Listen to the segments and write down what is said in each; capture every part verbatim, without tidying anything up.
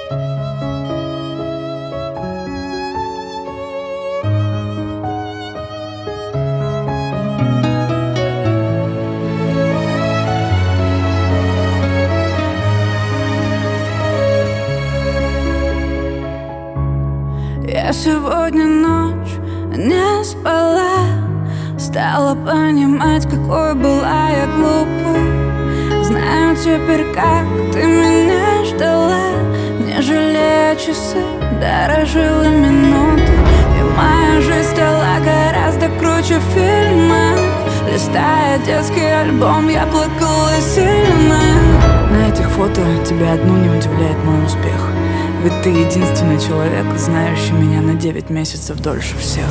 Я сегодня ночь не спала, стала понимать, какой была я глупой. Знаю теперь, как ты меня ждала, не жалея часы, дорожила минуты. И моя жизнь стала гораздо круче фильма. Листая детский альбом, я плакала сильно. На этих фото тебя одну не удивляет мой успех. Ведь ты единственный человек, знающий меня на девять месяцев дольше всех.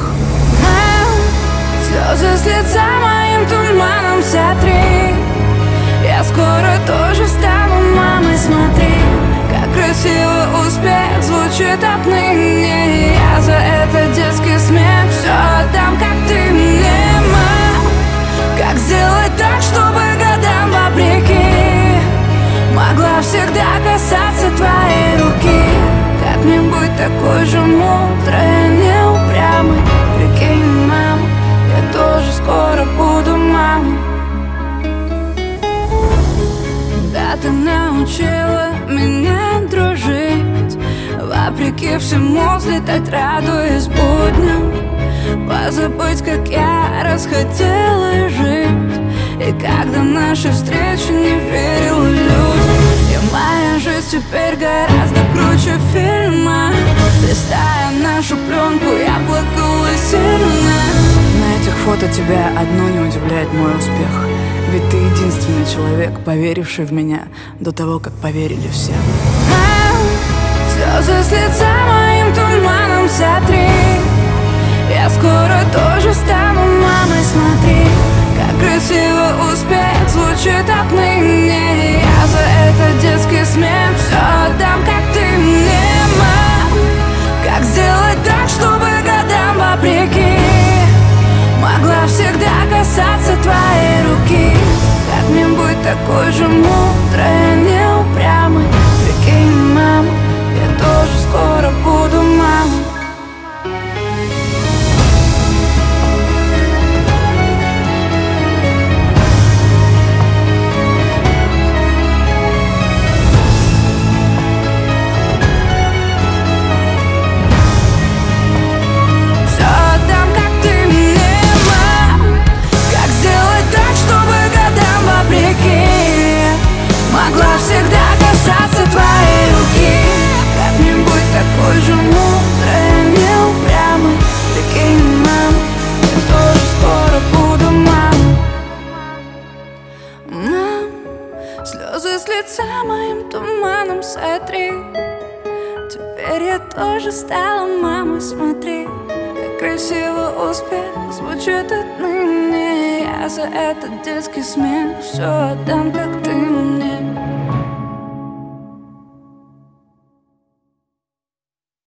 Слезы с лица моим туманом сотри. Я скоро тоже стану мамой, смотри, как красиво успех звучит отныне. Я за это детский смех все отдам, как ты мне, мам. Как сделать так, чтобы годам вопреки могла всегда касаться твоей руки? Как мне быть такой же мудрой, не упрямой? Прикинь, мама, я тоже скоро буду мамой. Да, ты научила меня дружить, вопреки всему взлетать, радуясь будням, позабыть, как я расхотела жить. И когда наши встречи не верила людям. И моя жизнь теперь гораздо круче фильма. Листая нашу пленку, я плакала сильно. На этих фото тебя одну не удивляет мой успех. Ведь ты единственный человек, поверивший в меня до того, как поверили все. Слезы с лица моим туманом сотри. Я скоро тоже стану мамой, смотри, как красиво успех звучит отныне. Я за это детский смех все отдам, как ты мне, мам. Как сделать так, чтобы годам вопреки могла всегда касаться твоей руки? Как мне быть такой же мудрой, не упрямой? Прикинь, мам, я тоже скоро буду мамой. Могла всегда касаться твоей руки. Как мне быть такой же мудрой, не упрямой? Прикинь, мам, я тоже скоро буду мамой. Мам, слезы с лица моим туманом сотри. Теперь я тоже стала мамой, смотри, как красиво успех звучит отныне. Я за этот детский смех все отдам, как ты мне.